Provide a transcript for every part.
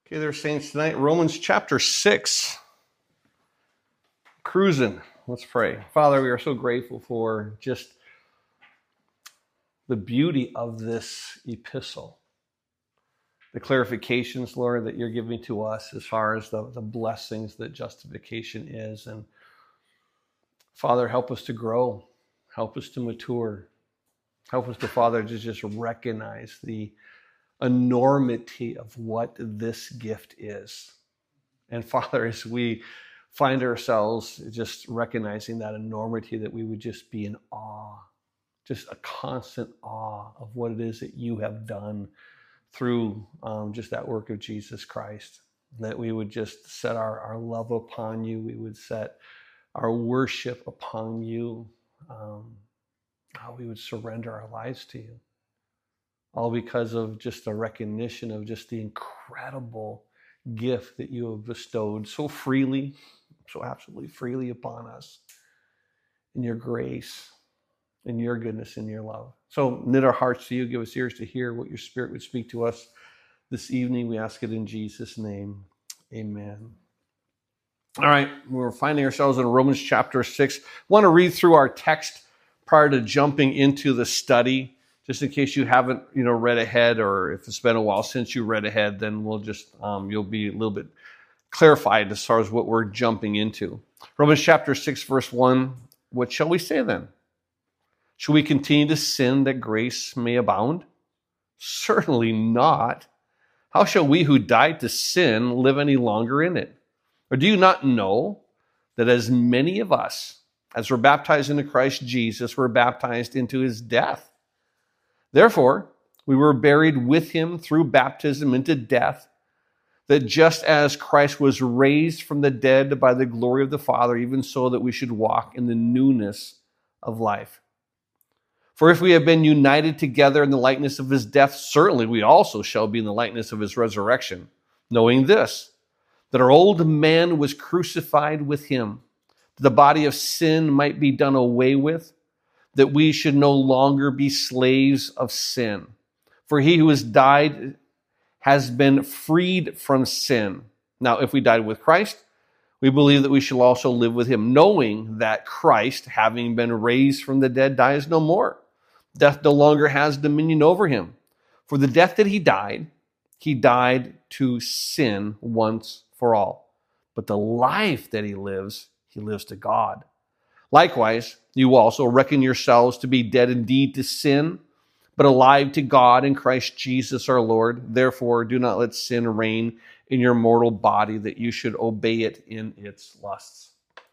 Okay, there, saints, tonight, Romans chapter 6. Cruising. Let's pray. Father, we are so grateful for just the beauty of this epistle. The clarifications, Lord, that you're giving to us as far as the blessings that justification is. And Father, help us to grow. Help us to mature. Help us to, Father, to just recognize the enormity of what this gift is. And Father, as we find ourselves just recognizing that enormity, that we would just be in awe, just a constant awe of what it is that you have done through just that work of Jesus Christ. That we would just set our love upon you. We would set our worship upon you. How we would surrender our lives to you. All because of just a recognition of just the incredible gift that you have bestowed so freely, so absolutely freely upon us in your grace, in your goodness, in your love. So knit our hearts to you, give us ears to hear what your Spirit would speak to us this evening. We ask it in Jesus' name. Amen. All right, we're finding ourselves in Romans chapter 6. I want to read through our text prior to jumping into the study. Just in case you haven't, read ahead, or if it's been a while since you read ahead, then we'll just, you'll be a little bit clarified as far as what we're jumping into. Romans chapter 6, verse 1, what shall we say then? Shall we continue to sin that grace may abound? Certainly not. How shall we who died to sin live any longer in it? Or do you not know that as many of us as were baptized into Christ Jesus were baptized into his death? Therefore, we were buried with him through baptism into death, that just as Christ was raised from the dead by the glory of the Father, even so that we should walk in the newness of life. For if we have been united together in the likeness of his death, certainly we also shall be in the likeness of his resurrection, knowing this, that our old man was crucified with him, that the body of sin might be done away with, that we should no longer be slaves of sin. For he who has died has been freed from sin. Now, if we died with Christ, we believe that we shall also live with him, knowing that Christ, having been raised from the dead, dies no more. Death no longer has dominion over him. For the death that he died to sin once for all. But the life that he lives to God. Likewise, you also reckon yourselves to be dead indeed to sin, but alive to God in Christ Jesus our Lord. Therefore, do not let sin reign in your mortal body, that you should obey it in its lusts.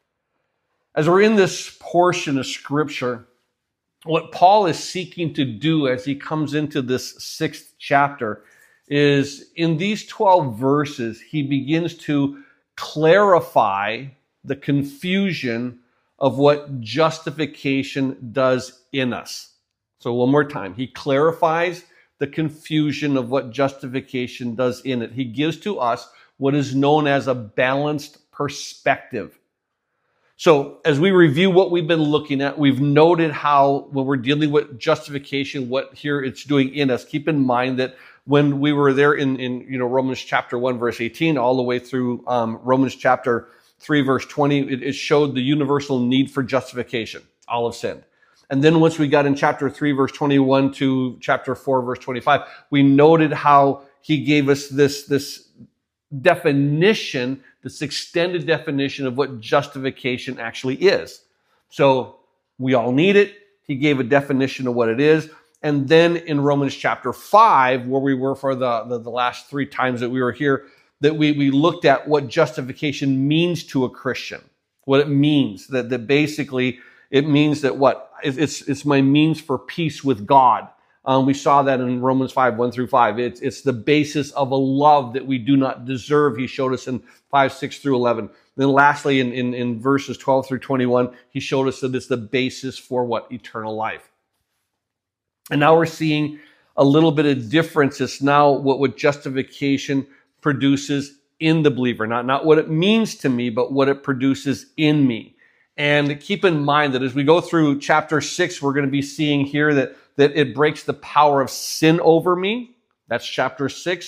As we're in this portion of Scripture, what Paul is seeking to do as he comes into this 6th chapter is, in these 12 verses, he begins to clarify the confusion of what justification does in us. So one more time, he clarifies the confusion of what justification does in it. He gives to us what is known as a balanced perspective. So as we review what we've been looking at, we've noted how when we're dealing with justification, what here it's doing in us. Keep in mind that when we were there in Romans chapter 1, verse 18, all the way through Romans chapter 3, verse 20, it showed the universal need for justification. All have sinned. And then once we got in chapter 3, verse 21 to chapter 4, verse 25, we noted how he gave us this definition, this extended definition of what justification actually is. So we all need it. He gave a definition of what it is. And then in Romans chapter 5, where we were for the last 3 times that we were here, that we looked at what justification means to a Christian, what it means, that basically it means that it's my means for peace with God. We saw that in Romans 5, 1 through 5. It's the basis of a love that we do not deserve. He showed us in 5, 6 through 11. Then lastly, in verses 12 through 21, he showed us that it's the basis for what? Eternal life. And now we're seeing a little bit of difference. It's now what justification produces in the believer. Not what it means to me, but what it produces in me. And keep in mind that as we go through chapter 6, we're going to be seeing here that it breaks the power of sin over me. That's chapter 6.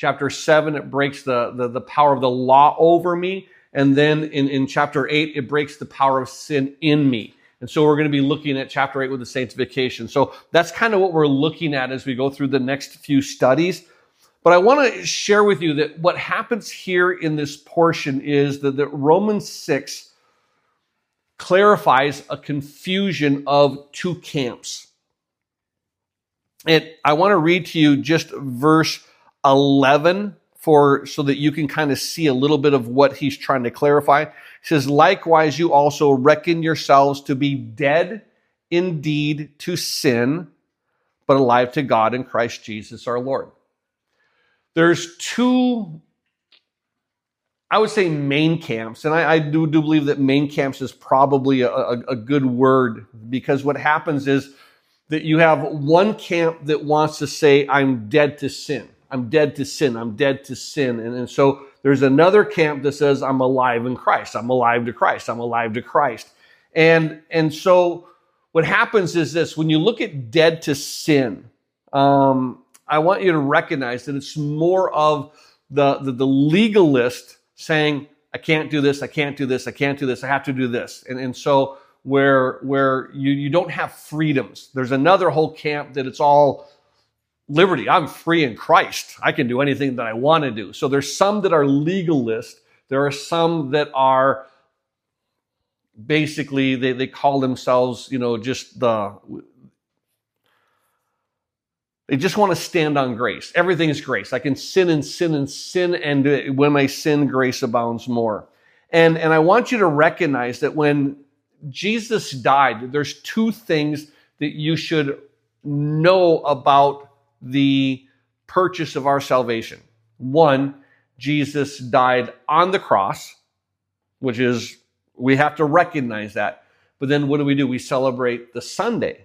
Chapter 7, it breaks the power of the law over me. And then in chapter 8, it breaks the power of sin in me. And so we're going to be looking at chapter 8 with the sanctification. So that's kind of what we're looking at as we go through the next few studies. But I want to share with you that what happens here in this portion is that Romans 6 clarifies a confusion of two camps. And I want to read to you just verse 11 so that you can kind of see a little bit of what he's trying to clarify. He says, likewise, you also reckon yourselves to be dead indeed to sin, but alive to God in Christ Jesus our Lord. There's two, I would say, main camps, and I do believe that main camps is probably a good word, because what happens is that you have one camp that wants to say, I'm dead to sin. I'm dead to sin. I'm dead to sin. And so there's another camp that says, I'm alive in Christ. I'm alive to Christ. I'm alive to Christ. And so what happens is this: when you look at dead to sin, I want you to recognize that it's more of the legalist saying, I can't do this, I can't do this, I can't do this, I have to do this. And so where you don't have freedoms. There's another whole camp that it's all liberty. I'm free in Christ. I can do anything that I want to do. So there's some that are legalist. There are some that are basically, they call themselves, they just want to stand on grace. Everything is grace. I can sin and sin and sin, and when I sin, grace abounds more. And I want you to recognize that when Jesus died, there's two things that you should know about the purchase of our salvation. One, Jesus died on the cross, which is, we have to recognize that. But then what do? We celebrate the Sunday.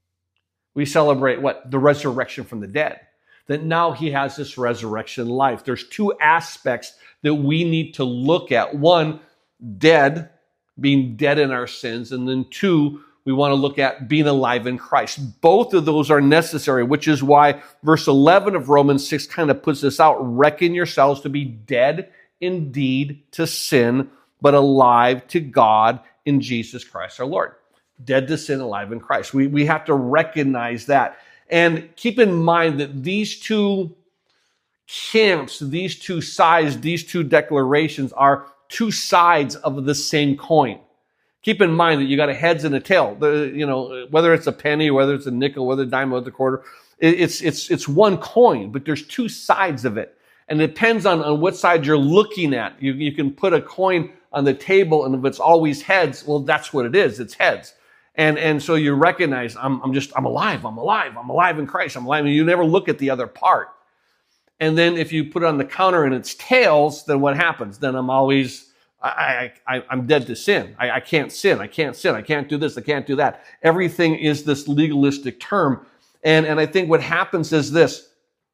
We celebrate what? The resurrection from the dead. That now he has this resurrection life. There's two aspects that we need to look at. One, dead, being dead in our sins. And then two, we want to look at being alive in Christ. Both of those are necessary, which is why verse 11 of Romans 6 kind of puts this out. Reckon yourselves to be dead indeed to sin, but alive to God in Jesus Christ our Lord. Dead to sin, alive in Christ. We have to recognize that. And keep in mind that these two camps, these two sides, these two declarations are two sides of the same coin. Keep in mind that you got a heads and a tail. Whether it's a penny, whether it's a nickel, whether it's a dime, whether it's a quarter, it's one coin, but there's two sides of it. And it depends on what side you're looking at. You can put a coin on the table, and if it's always heads, well, that's what it is. It's heads. And so you recognize, I'm alive in Christ. I'm alive. And you never look at the other part. And then if you put it on the counter and it's tails, then what happens? Then I'm always, I'm dead to sin. I can't sin. I can't sin. I can't do this. I can't do that. Everything is this legalistic term. And I think what happens is this: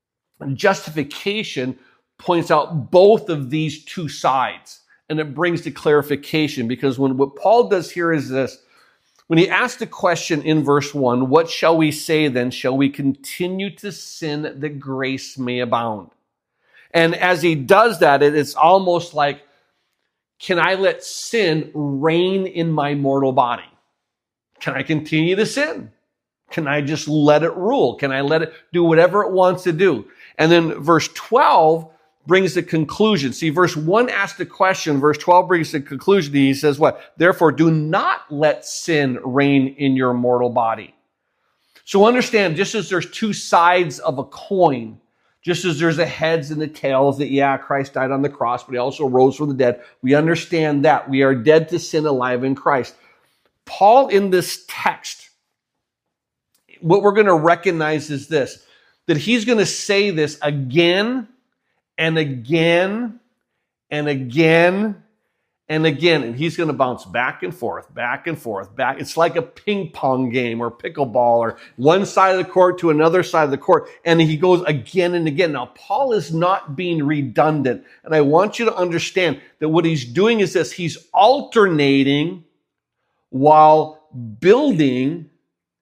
justification points out both of these two sides, and it brings to clarification, because what Paul does here is this: when he asked the question in verse 1, what shall we say then? Shall we continue to sin that grace may abound? And as he does that, it's almost like, can I let sin reign in my mortal body? Can I continue to sin? Can I just let it rule? Can I let it do whatever it wants to do? And then verse 12 brings the conclusion. See, verse 1 asked the question, verse 12 brings the conclusion. He says what? Therefore, do not let sin reign in your mortal body. So understand, just as there's two sides of a coin, just as there's the heads and the tails, that Christ died on the cross, but he also rose from the dead. We understand that. We are dead to sin, alive in Christ. Paul, in this text, what we're going to recognize is this: that he's going to say this again and again and again and again. And he's going to bounce back and forth, back and forth, back. It's like a ping pong game or pickleball, or one side of the court to another side of the court. And he goes again and again. Now, Paul is not being redundant. And I want you to understand that what he's doing is this: he's alternating while building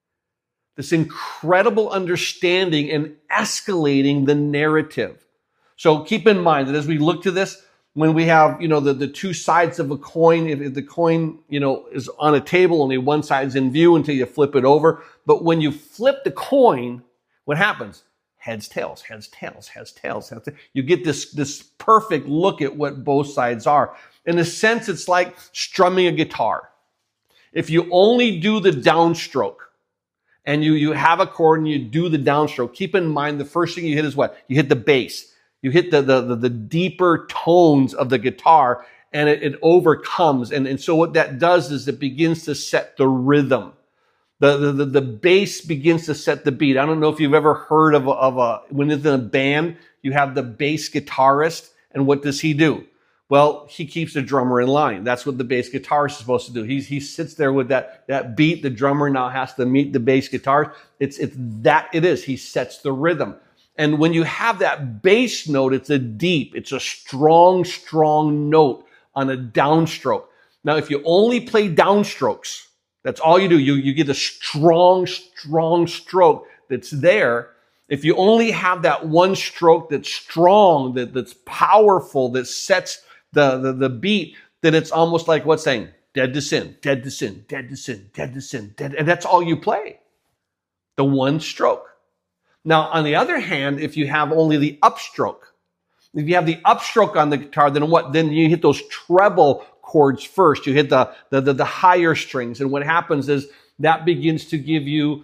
this incredible understanding and escalating the narrative. So keep in mind that as we look to this, when we have, the two sides of a coin, if the coin, is on a table, only one side's in view until you flip it over. But when you flip the coin, what happens? Heads, tails, heads, tails, heads, tails, heads. You get this perfect look at what both sides are. In a sense, it's like strumming a guitar. If you only do the downstroke, and you have a chord and you do the downstroke, keep in mind the first thing you hit is what? You hit the bass. You hit the deeper tones of the guitar, and it overcomes. And so what that does is it begins to set the rhythm. The bass begins to set the beat. I don't know if you've ever heard of when it's in a band, you have the bass guitarist, and what does he do? Well, he keeps the drummer in line. That's what the bass guitarist is supposed to do. He sits there with that beat. The drummer now has to meet the bass guitar. It is. He sets the rhythm. And when you have that bass note, it's a strong, strong note on a downstroke. Now, if you only play downstrokes, that's all you do. You get a strong, strong stroke that's there. If you only have that one stroke that's strong, that's powerful, that sets the beat, then it's almost like what's saying? Dead to sin, dead to sin, dead to sin, dead to sin, dead. And that's all you play. The one stroke. Now, on the other hand, if you have only the upstroke, if you have the upstroke on the guitar, then what? Then you hit those treble chords first. You hit the higher strings. And what happens is that begins to give you,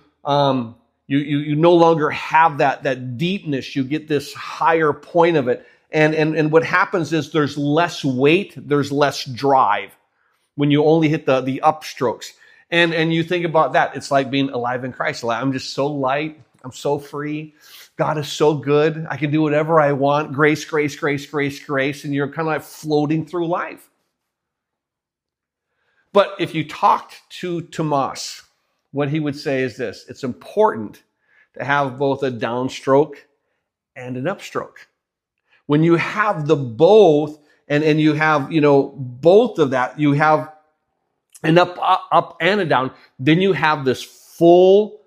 you no longer have that deepness. You get this higher point of it. And what happens is there's less weight, there's less drive when you only hit the upstrokes. And you think about that. It's like being alive in Christ. I'm just so light. I'm so free. God is so good. I can do whatever I want. Grace, grace, grace, grace, grace. And you're kind of like floating through life. But if you talked to Tomas, what he would say is this: it's important to have both a downstroke and an upstroke. When you have the both, and you have, both of that, you have an up and a down, then you have this full,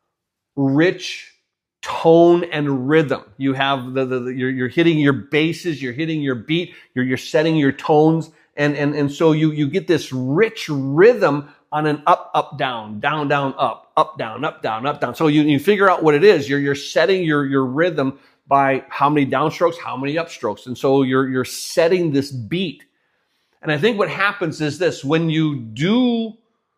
rich tone and rhythm. You have you're hitting your basses, you're hitting your beat, you're setting your tones, and so you get this rich rhythm on an up, down, down, down, up, down, up, down, up, down. So you figure out what it is. You're setting your rhythm by how many downstrokes, how many upstrokes. And so you're setting this beat. And I think what happens is this: when you do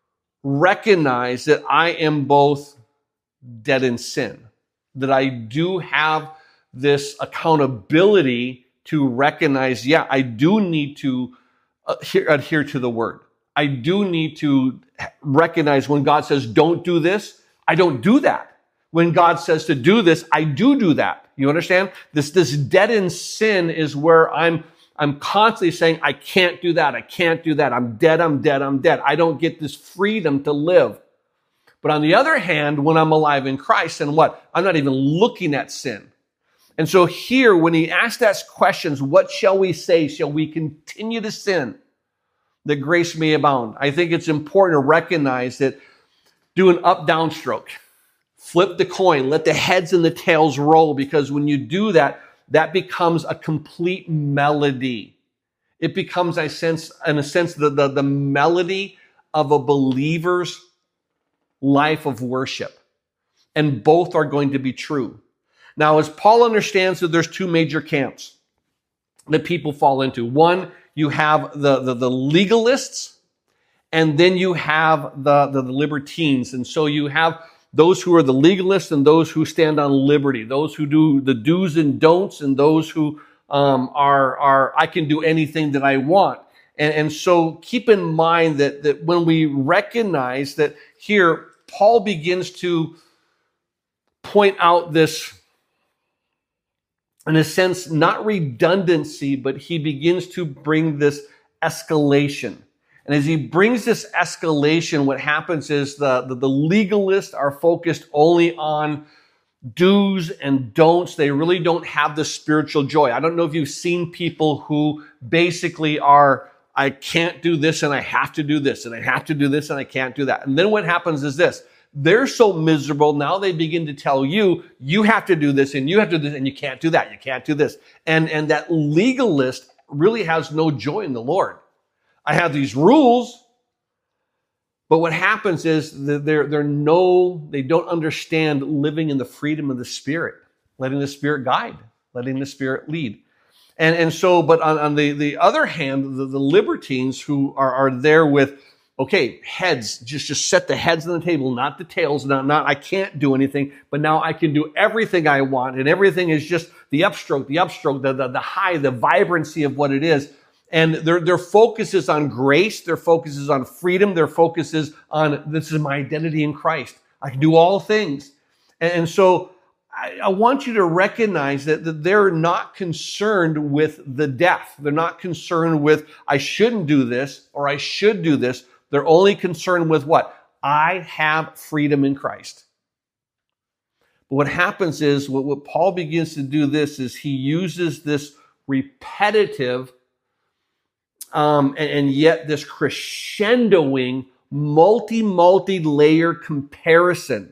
recognize that I am both dead in sin, that I do have this accountability to recognize, I do need to adhere to the word. I do need to recognize when God says, don't do this, I don't do that. When God says to do this, I do that. You understand? This dead in sin is where I'm constantly saying, I can't do that. I can't do that. I'm dead. I'm dead. I'm dead. I don't get this freedom to live. But on the other hand, when I'm alive in Christ, and what? I'm not even looking at sin. And so here, when he asked us questions, what shall we say? Shall we continue to sin that grace may abound? I think it's important to recognize that do an up-down stroke. Flip the coin, let the heads and the tails roll, because when you do that, that becomes a complete melody. It becomes, in a sense, the melody of a believer's life of worship. And both are going to be true. Now, as Paul understands that there's two major camps that people fall into. One, you have the legalists, and then you have the libertines. And so you have those who are the legalists and those who stand on liberty, those who do the do's and don'ts, and those who are I can do anything that I want. And so keep in mind that when we recognize that here, Paul begins to point out this, in a sense, not redundancy, but he begins to bring this escalation. And as he brings this escalation, what happens is the legalists are focused only on do's and don'ts. They really don't have the spiritual joy. I don't know if you've seen people who basically are, I can't do this and I have to do this, and I have to do this and I can't do that. And then what happens is this: they're so miserable. Now they begin to tell you, you have to do this and you have to do this and you can't do that. You can't do this. And that legalist really has no joy in the Lord. I have these rules, but what happens is that they don't understand living in the freedom of the Spirit, letting the Spirit guide, letting the Spirit lead. And so, but on the other hand, the libertines who are there with, okay, heads, just set the heads on the table, not the tails, not I can't do anything, but now I can do everything I want, and everything is just the upstroke, the high, the vibrancy of what it is. And their focus is on grace, their focus is on freedom, their focus is on, this is my identity in Christ. I can do all things. And so I want you to recognize that they're not concerned with the death. They're not concerned with, I shouldn't do this or I should do this. They're only concerned with what? I have freedom in Christ. But what happens is, what Paul begins to do this is he uses this repetitive and yet this crescendoing, multi-layer comparison.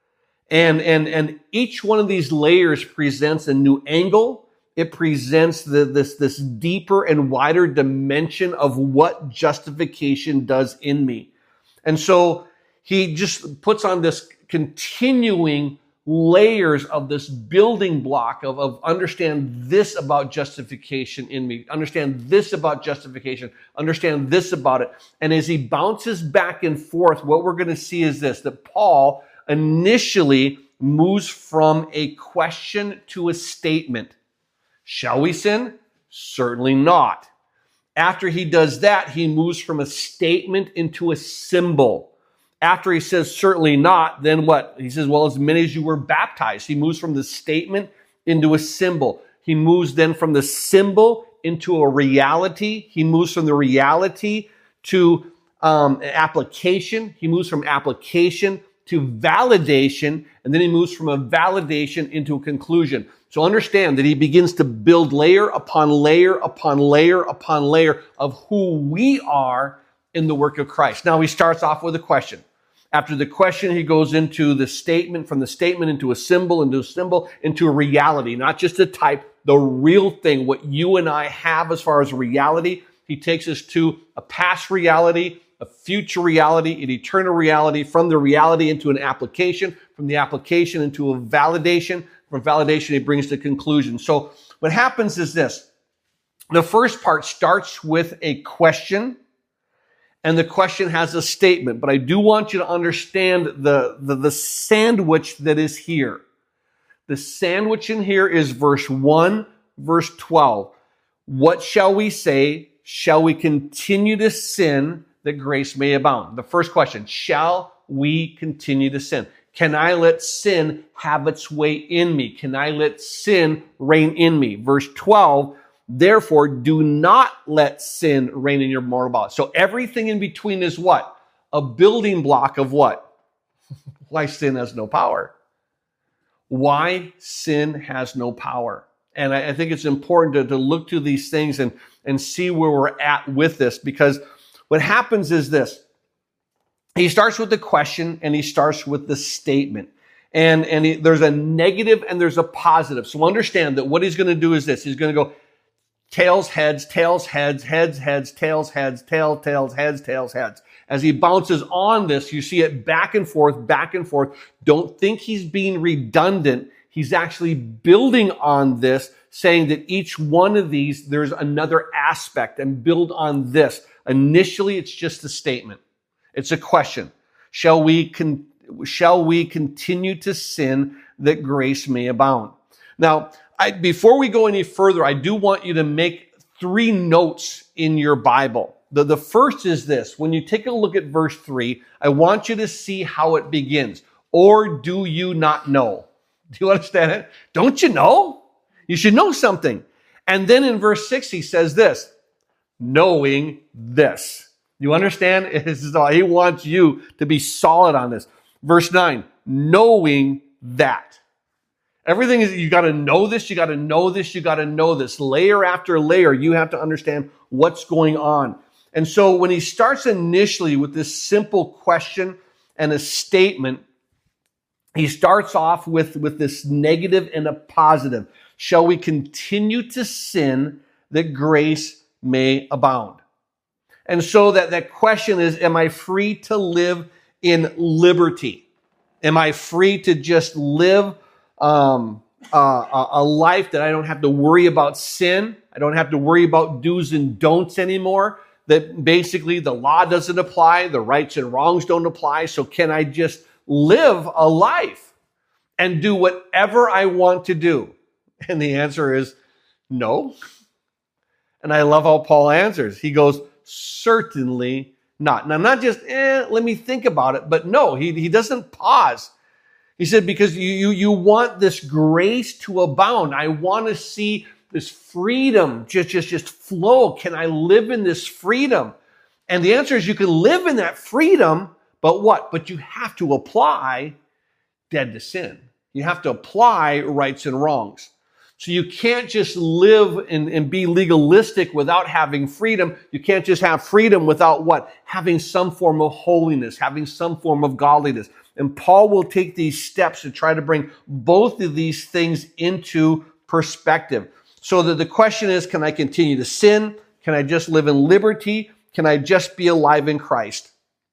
And each one of these layers presents a new angle. It presents this deeper and wider dimension of what justification does in me. And so he just puts on this continuing layers of this building block of understand this about justification in me, understand this about justification, understand this about it. And as he bounces back and forth, what we're going to see is this, that Paul initially moves from a question to a statement. Shall we sin? Certainly not. After he does that, he moves from a statement into a symbol. After he says certainly not, then what? He says, well, as many as you were baptized. He moves from the statement into a symbol. He moves then from the symbol into a reality. He moves from the reality to application. He moves from application to validation, and then he moves from a validation into a conclusion. So understand that he begins to build layer upon layer upon layer upon layer of who we are in the work of Christ. Now he starts off with a question. After the question, he goes into the statement, from the statement into a symbol, into a reality, not just a type, the real thing, what you and I have as far as reality. He takes us to a past reality, a future reality, an eternal reality, from the reality into an application, from the application into a validation, from validation he brings to conclusion. So what happens is this. The first part starts with a question, and the question has a statement. But I do want you to understand the sandwich that is here. The sandwich in here is verse 1, verse 12. What shall we say? Shall we continue to sin that grace may abound? The first question, shall we continue to sin? Can I let sin have its way in me? Can I let sin reign in me? Verse 12, therefore, do not let sin reign in your mortal body. So everything in between is what? A building block of what? Why sin has no power. Why sin has no power. And I think it's important to look to these things and see where we're at with this, because what happens is this. He starts with the question and he starts with the statement. And there's a negative and there's a positive. So understand that what he's going to do is this. He's going to go tails, heads, heads, heads, tails, heads, tails, heads, tails, heads. As he bounces on this, you see it back and forth, back and forth. Don't think he's being redundant. He's actually building on this, saying that each one of these, there's another aspect, and build on this. Initially, it's just a statement. It's a question. Shall we continue to sin that grace may abound? Now, before we go any further, I do want you to make 3 notes in your Bible. The first is this. When you take a look at verse 3, I want you to see how it begins. Or do you not know? Do you understand it? Don't you know? You should know something. And then in verse 6, he says this, knowing this. You understand? He wants you to be solid on this. Verse 9, knowing that. Everything is, you got to know this, you got to know this, you got to know this. Layer after layer, you have to understand what's going on. And so when he starts initially with this simple question and a statement, he starts off with this negative and a positive. Shall we continue to sin that grace may abound? And so that question is, am I free to live in liberty? Am I free to just live a life that I don't have to worry about sin? I don't have to worry about do's and don'ts anymore. That basically the law doesn't apply, the rights and wrongs don't apply. So can I just live a life and do whatever I want to do? And the answer is no. And I love how Paul answers. He goes, certainly not. Now, not just, let me think about it, but no, he doesn't pause. He said, because you want this grace to abound. I want to see this freedom just flow. Can I live in this freedom? And the answer is you can live in that freedom, but what? But you have to apply dead to sin. You have to apply rights and wrongs. So you can't just live and be legalistic without having freedom. You can't just have freedom without what? Having some form of holiness, having some form of godliness. And Paul will take these steps to try to bring both of these things into perspective. So that the question is, can I continue to sin? Can I just live in liberty? Can I just be alive in Christ?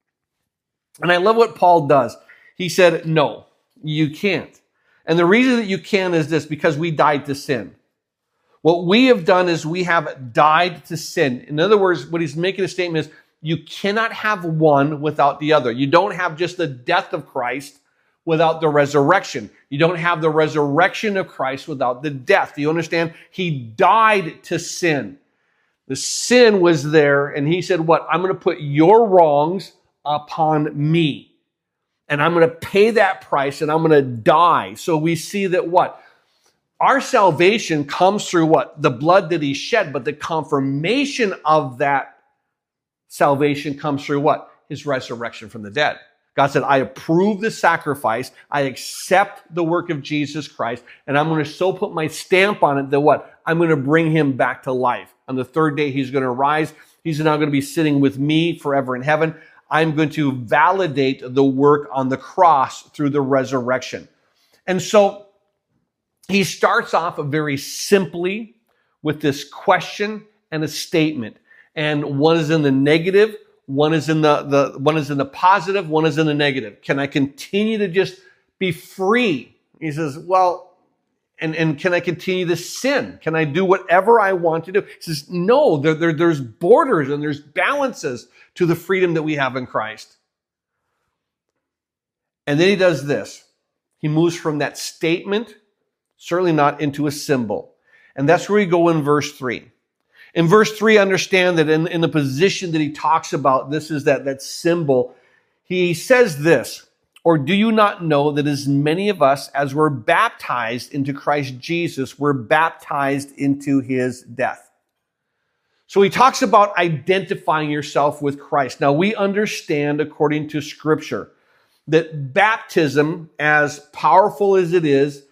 And I love what Paul does. He said, no, you can't. And the reason that you can is this, because we died to sin. What we have done is we have died to sin. In other words, what he's making a statement is, you cannot have one without the other. You don't have just the death of Christ without the resurrection. You don't have the resurrection of Christ without the death. Do you understand? He died to sin. The sin was there, and he said, what? I'm going to put your wrongs upon me. And I'm going to pay that price, and I'm going to die. So we see that what? Our salvation comes through what? The blood that he shed, but the confirmation of that salvation comes through what? His resurrection from the dead. God said, I approve the sacrifice. I accept the work of Jesus Christ, and I'm going to so put my stamp on it that what? I'm going to bring him back to life. On the third day, he's going to rise. He's now going to be sitting with me forever in heaven. I'm going to validate the work on the cross through the resurrection. And so he starts off very simply with this question and a statement. And one is in the negative, one is in one is in the positive, one is in the negative. Can I continue to just be free? He says, well, and can I continue to sin? Can I do whatever I want to do? He says, no, there's borders and there's balances to the freedom that we have in Christ. And then he does this. He moves from that statement, certainly not into a symbol. And that's where we go in verse 3. In verse 3, understand that in the position that he talks about, this is that symbol. He says this, or do you not know that as many of us as were baptized into Christ Jesus were baptized into his death? So he talks about identifying yourself with Christ. Now we understand, according to Scripture, that baptism, as powerful as it is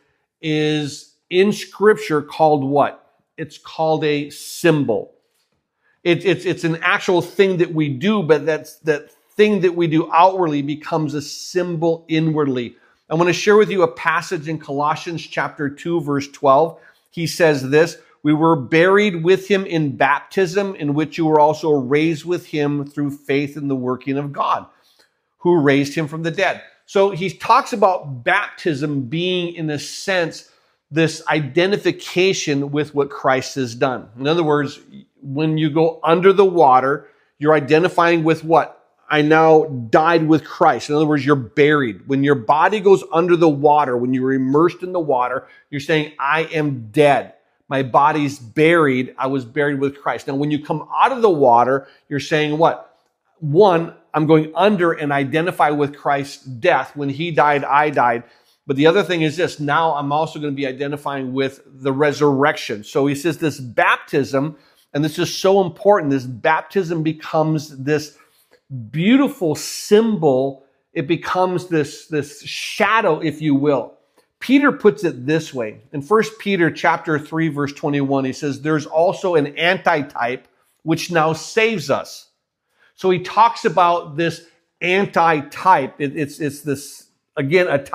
in Scripture called what? It's called a symbol. It's an actual thing that we do, but that thing that we do outwardly becomes a symbol inwardly. I want to share with you a passage in Colossians chapter 2, verse 12. He says this, we were buried with him in baptism, in which you were also raised with him through faith in the working of God, who raised him from the dead. So he talks about baptism being, in a sense, this identification with what Christ has done. In other words, when you go under the water, you're identifying with what? I now died with Christ. In other words, you're buried. When your body goes under the water, when you're immersed in the water, you're saying, I am dead. My body's buried. I was buried with Christ. Now, when you come out of the water, you're saying what? One, I'm going under and identify with Christ's death. When he died, I died. But the other thing is this, now I'm also going to be identifying with the resurrection. So he says this baptism, and this is so important, this baptism becomes this beautiful symbol. It becomes this shadow, if you will. Peter puts it this way. In 1 Peter chapter 3, verse 21, he says, there's also an antitype which now saves us. So he talks about this antitype. It's this, again, a type.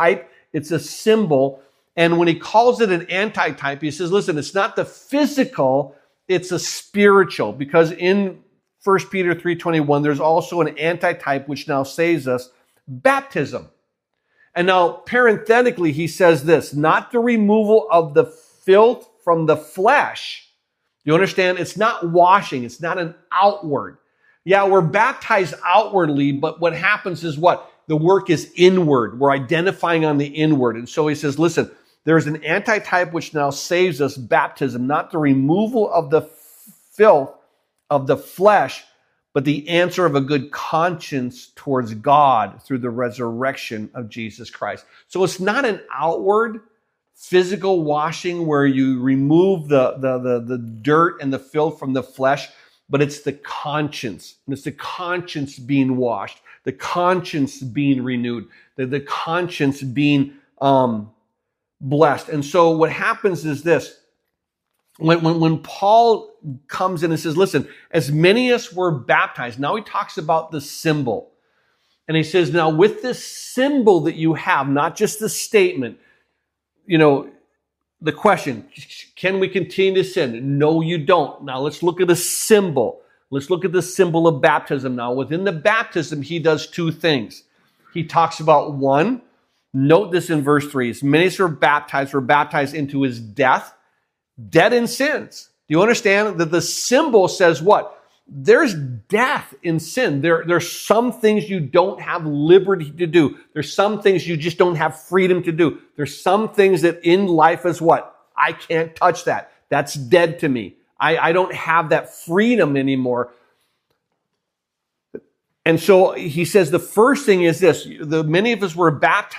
It's a symbol. And when he calls it an antitype, he says, listen, it's not the physical, it's a spiritual. Because in 1 Peter 3:21, there's also an antitype which now saves us, baptism. And now, parenthetically, he says this, not the removal of the filth from the flesh. You understand? It's not washing. It's not an outward. Yeah, we're baptized outwardly, but what happens is what? The work is inward. We're identifying on the inward. And so he says, listen, there's an antitype which now saves us, baptism, not the removal of the filth of the flesh, but the answer of a good conscience towards God through the resurrection of Jesus Christ. So it's not an outward physical washing where you remove the dirt and the filth from the flesh, but it's the conscience. And it's the conscience being washed, the conscience being renewed, the conscience being blessed. And so what happens is this. When Paul comes in and says, listen, as many as were baptized, now he talks about the symbol. And he says, now with this symbol that you have, not just the statement, the question, can we continue to sin? No, you don't. Now let's look at the symbol. Let's look at the symbol of baptism. Now within the baptism, he does two things. He talks about one, note this in verse 3, as many as were baptized into his death, dead in sins. Do you understand that the symbol says what? There's death in sin. There's some things you don't have liberty to do. There's some things you just don't have freedom to do. There's some things that in life is what? I can't touch that. That's dead to me. I don't have that freedom anymore. And so he says the first thing is this. Many of us were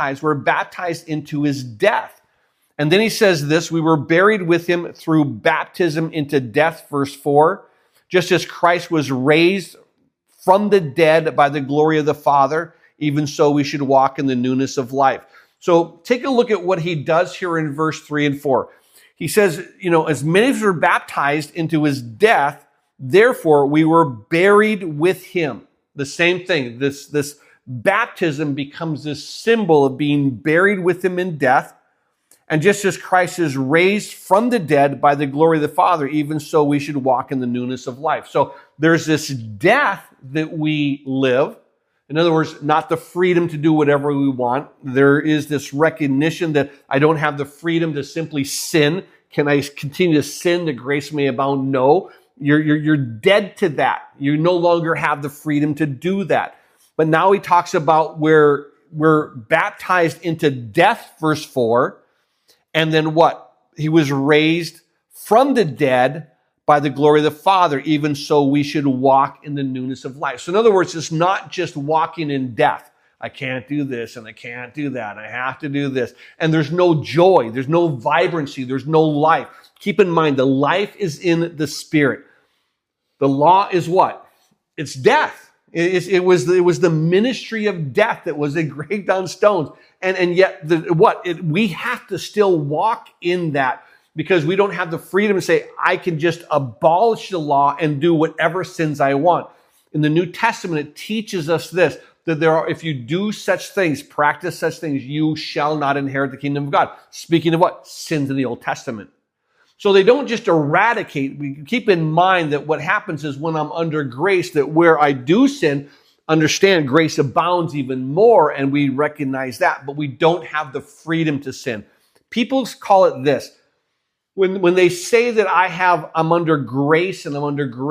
baptized into his death. And then he says this, we were buried with him through baptism into death, verse 4, just as Christ was raised from the dead by the glory of the Father, even so we should walk in the newness of life. So take a look at what he does here in verse 3 and 4. He says, as many as were baptized into his death, therefore we were buried with him. The same thing, this baptism becomes this symbol of being buried with him in death. And just as Christ is raised from the dead by the glory of the Father, even so we should walk in the newness of life. So there's this death that we live. In other words, not the freedom to do whatever we want. There is this recognition that I don't have the freedom to simply sin. Can I continue to sin that grace may abound? No. You're dead to that. You no longer have the freedom to do that. But now he talks about where we're baptized into death, verse 4. And then what? He was raised from the dead by the glory of the Father. Even so, we should walk in the newness of life. So in other words, it's not just walking in death. I can't do this and I can't do that. And I have to do this. And there's no joy. There's no vibrancy. There's no life. Keep in mind, the life is in the Spirit. The law is what? It's death. It was the ministry of death that was engraved on stones. And yet, we have to still walk in that because we don't have the freedom to say, I can just abolish the law and do whatever sins I want. In the New Testament, it teaches us this, that if you do such things, practice such things, you shall not inherit the kingdom of God. Speaking of what? Sins in the Old Testament. So they don't just eradicate. We keep in mind that what happens is when I'm under grace, that where I do sin, understand grace abounds even more, and we recognize that, but we don't have the freedom to sin. People call it this. When they say that I'm under grace and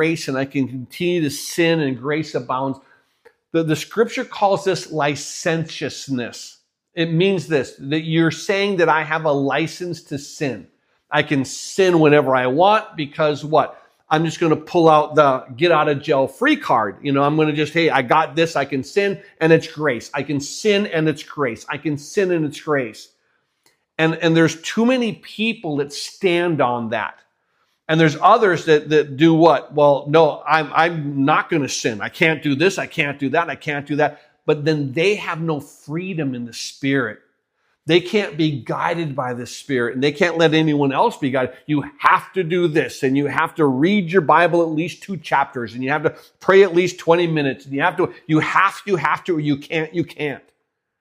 I can continue to sin and grace abounds, the scripture calls this licentiousness. It means this, that you're saying that I have a license to sin. I can sin whenever I want because what? I'm just going to pull out the get out of jail free card. I'm going to just, hey, I got this. I can sin and it's grace. I can sin and it's grace. I can sin and it's grace. And there's too many people that stand on that. And there's others that do what? Well, no, I'm not going to sin. I can't do this. I can't do that. I can't do that. But then they have no freedom in the Spirit. They can't be guided by the Spirit, and they can't let anyone else be guided. You have to do this, and you have to read your Bible at least 2 chapters, and you have to pray at least 20 minutes, and you have to, or you can't.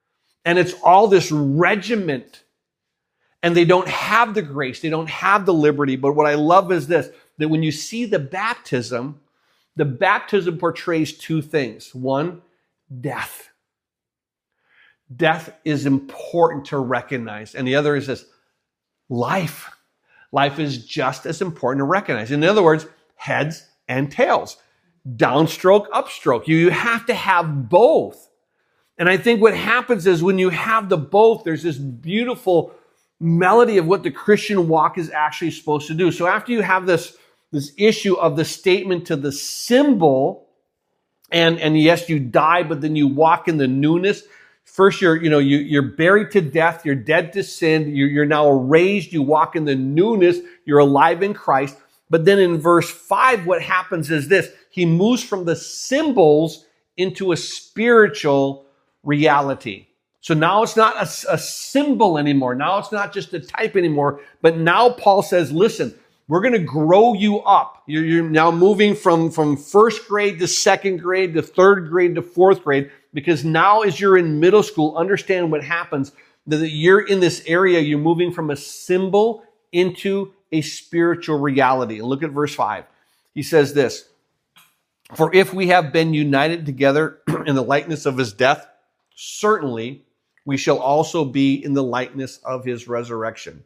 And it's all this regiment. And they don't have the grace. They don't have the liberty. But what I love is this, that when you see the baptism portrays two things. One, death. Death is important to recognize. And the other is this, life. Life is just as important to recognize. In other words, heads and tails. Downstroke, upstroke. You have to have both. And I think what happens is when you have the both, there's this beautiful melody of what the Christian walk is actually supposed to do. So after you have this issue of the statement to the symbol, and yes, you die, but then you walk in the newness. First, you're buried to death. You're dead to sin. You're now raised. You walk in the newness. You're alive in Christ. But then in verse 5, what happens is this. He moves from the symbols into a spiritual reality. So now it's not a symbol anymore. Now it's not just a type anymore. But now Paul says, listen, we're going to grow you up. You're now moving from first grade to second grade to third grade to fourth grade, because now as you're in middle school, understand what happens, that you're in this area, you're moving from a symbol into a spiritual reality. And look at verse 5. He says this, for if we have been united together in the likeness of his death, certainly we shall also be in the likeness of his resurrection.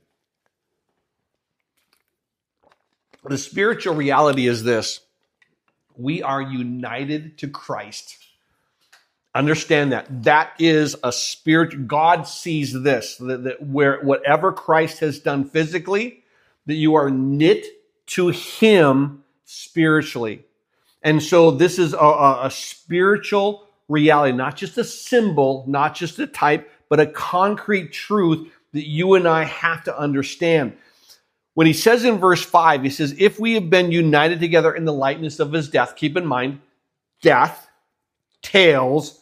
The spiritual reality is this. We are united to Christ. Understand that. That is a spirit. God sees this, that where whatever Christ has done physically, that you are knit to him spiritually. And so this is a spiritual reality, not just a symbol, not just a type, but a concrete truth that you and I have to understand. When he says in verse 5, he says, if we have been united together in the likeness of his death, keep in mind, death, tails,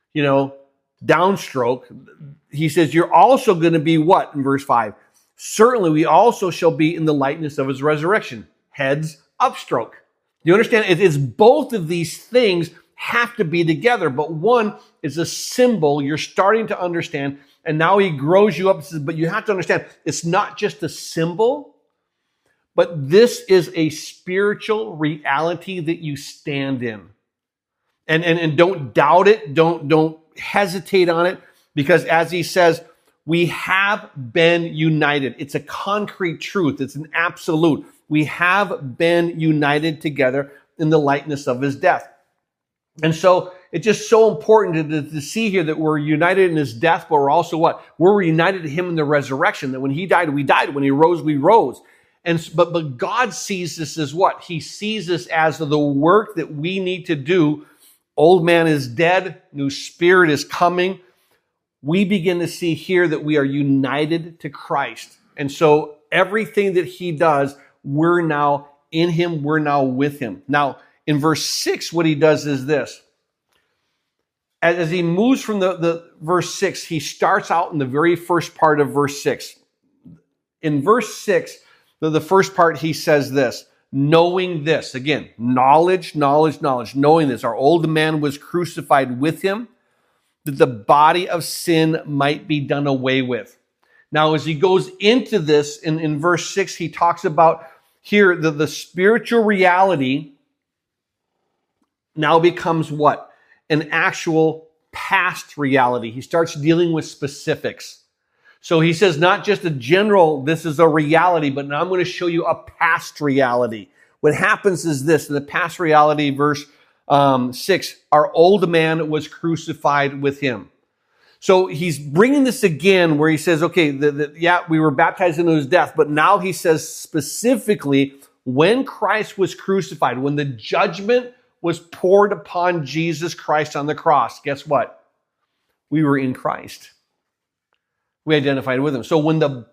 downstroke. He says, you're also going to be what in verse 5? Certainly we also shall be in the likeness of his resurrection. Heads, upstroke. Do you understand? It's both of these things have to be together, but one is a symbol you're starting to understand, and now he grows you up. But you have to understand, it's not just a symbol, but this is a spiritual reality that you stand in. And don't doubt it, don't hesitate on it, because as he says, we have been united. It's a concrete truth. It's an absolute. We have been united together in the likeness of his death. And so it's just so important to see here that we're united in his death, but we're also what? We're united to him in the resurrection, that when he died, we died. When he rose, we rose. But God sees this as what? He sees this as the work that we need to do. Old man is dead. New spirit is coming. We begin to see here that we are united to Christ. And so everything that he does, we're now in him. We're now with him. Now, in verse 6, what he does is this. As he moves from the verse 6, he starts out in the very first part of verse 6. In verse 6, the first part, he says this, knowing this. Again, knowledge, knowing this. Our old man was crucified with him, that the body of sin might be done away with. Now, as he goes into this, in verse 6, he talks about here the spiritual reality now becomes what? An actual past reality. He starts dealing with specifics. So he says not just a general, this is a reality, but now I'm going to show you a past reality. What happens is this, in the past reality, verse 6, our old man was crucified with him. So he's bringing this again where he says, okay, we were baptized into his death, but now he says specifically when Christ was crucified, when the judgment was poured upon Jesus Christ on the cross, guess what? We were in Christ. We identified with him. So when the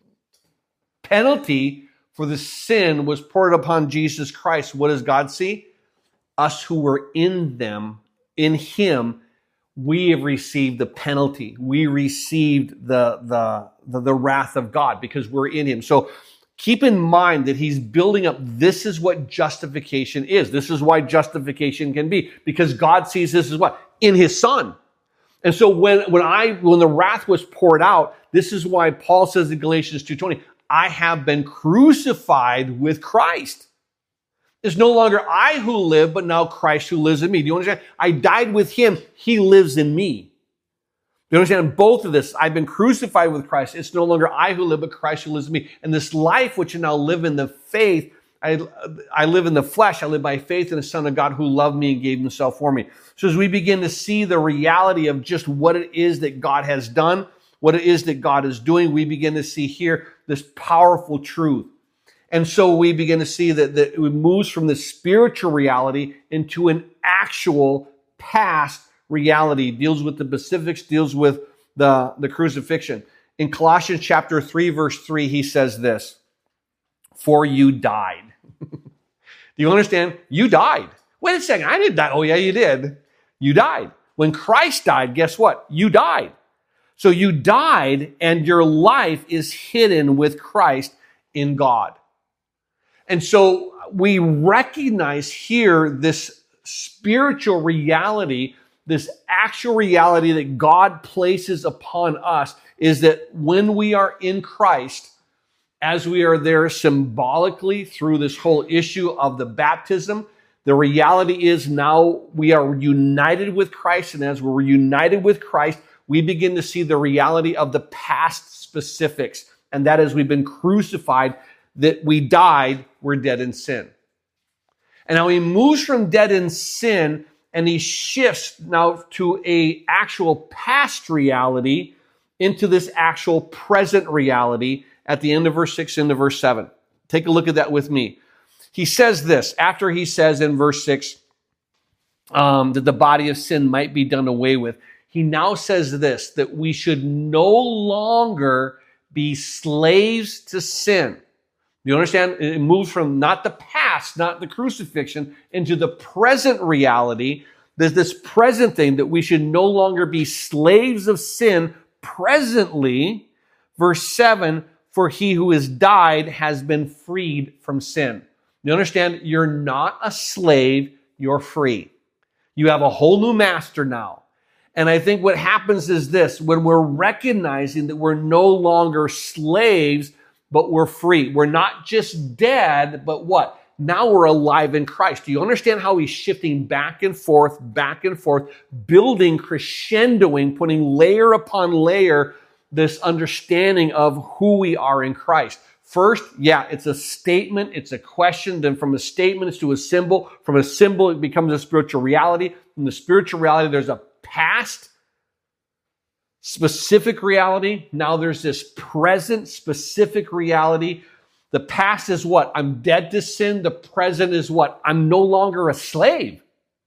penalty for the sin was poured upon Jesus Christ, what does God see? Us who were in him, we have received the penalty. We received the wrath of God because we're in him. So keep in mind that he's building up. This is what justification is. This is why justification can be, because God sees this as what? In his son. And so when the wrath was poured out, this is why Paul says in Galatians 2:20, I have been crucified with Christ. It's no longer I who live, but now Christ who lives in me. Do you understand? I died with him. He lives in me. Do you understand? Both of this, I've been crucified with Christ. It's no longer I who live, but Christ who lives in me. And this life which I now live in the faith, I live in the flesh. I live by faith in the Son of God who loved me and gave himself for me. So as we begin to see the reality of just what it is that God has done, what it is that God is doing, we begin to see here this powerful truth. And so we begin to see that it moves from the spiritual reality into an actual past reality. It deals with the specifics, deals with the crucifixion. In Colossians chapter 3, verse 3, he says this, for you died. Do you understand? You died. Wait a second, I didn't die. Oh yeah, you did. You died. When Christ died, guess what? You died. So you died and your life is hidden with Christ in God. And so we recognize here this spiritual reality, this actual reality that God places upon us is that when we are in Christ, as we are there symbolically through this whole issue of the baptism, the reality is now we are united with Christ. And as we're united with Christ, we begin to see the reality of the past specifics. And that is we've been crucified, that we died, we're dead in sin. And now he moves from dead in sin and he shifts now to a actual past reality into this actual present reality at the end of verse 6 into verse 7. Take a look at that with me. He says this, after he says in verse 6 that the body of sin might be done away with, he now says this, that we should no longer be slaves to sin. You understand? It moves from not the past, not the crucifixion, into the present reality. There's this present thing that we should no longer be slaves of sin presently. Verse 7, for he who has died has been freed from sin. You understand? You're not a slave, you're free. You have a whole new master now. And I think what happens is this, when we're recognizing that we're no longer slaves, but we're free. We're not just dead, but what? Now we're alive in Christ. Do you understand how he's shifting back and forth, building, crescendoing, putting layer upon layer, this understanding of who we are in Christ? First, yeah, it's a statement, it's a question. Then from a statement, it's to a symbol. From a symbol, it becomes a spiritual reality. From the spiritual reality, there's a past specific reality. Now there's this present specific reality. The past is what? I'm dead to sin. The present is what? I'm no longer a slave.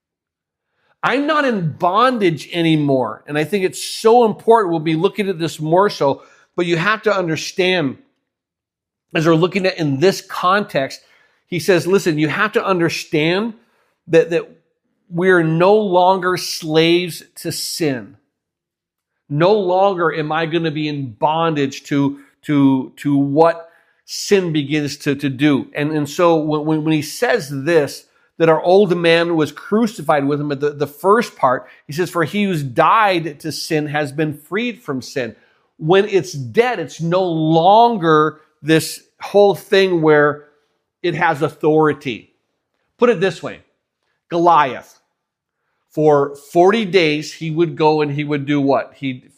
I'm not in bondage anymore. And I think it's so important. We'll be looking at this more so, but you have to understand, as we're looking at in this context, he says, listen, you have to understand that we're no longer slaves to sin. No longer am I going to be in bondage to what sin begins to do. And so when he says this, that our old man was crucified with him at the first part, he says, for he who's died to sin has been freed from sin. When it's dead, it's no longer this whole thing where it has authority. Put it this way, Goliath. For 40 days, he would go and he would do what?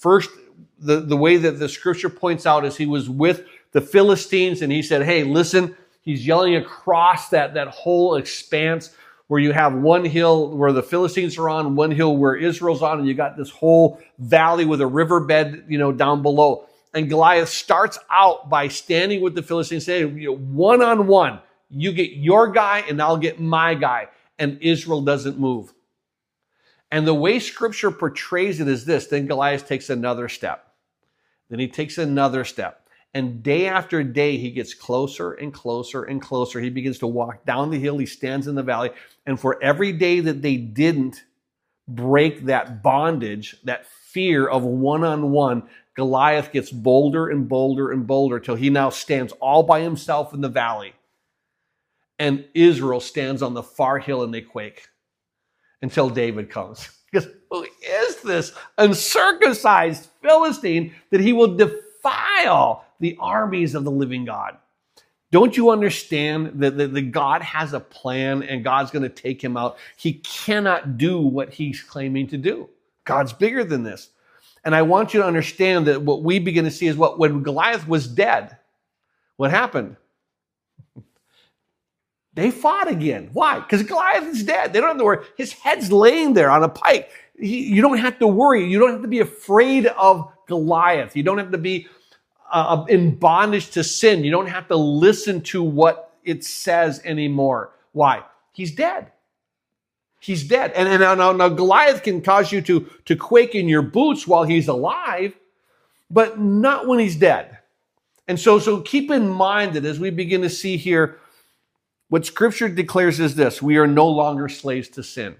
The way that the scripture points out is he was with the Philistines and he said, hey, listen, he's yelling across that whole expanse where you have one hill where the Philistines are on, one hill where Israel's on, and you got this whole valley with a riverbed, down below. And Goliath starts out by standing with the Philistines, saying, one-on-one, you get your guy and I'll get my guy. And Israel doesn't move. And the way scripture portrays it is this, then Goliath takes another step. Then he takes another step. And day after day, he gets closer and closer and closer. He begins to walk down the hill. He stands in the valley. And for every day that they didn't break that bondage, that fear of one-on-one, Goliath gets bolder and bolder and bolder till he now stands all by himself in the valley. And Israel stands on the far hill and they quake until David comes. He goes, who is this uncircumcised Philistine that he will defile the armies of the living God? Don't you understand that the God has a plan and God's going to take him out? He cannot do what he's claiming to do. God's bigger than this. And I want you to understand that what we begin to see is when Goliath was dead, what happened? They fought again. Why? Because Goliath is dead. They don't have to worry. His head's laying there on a pike. You don't have to worry. You don't have to be afraid of Goliath. You don't have to be in bondage to sin. You don't have to listen to what it says anymore. Why? He's dead. He's dead. And now Goliath can cause you to quake in your boots while he's alive, but not when he's dead. And so keep in mind that as we begin to see here, what Scripture declares is this: we are no longer slaves to sin.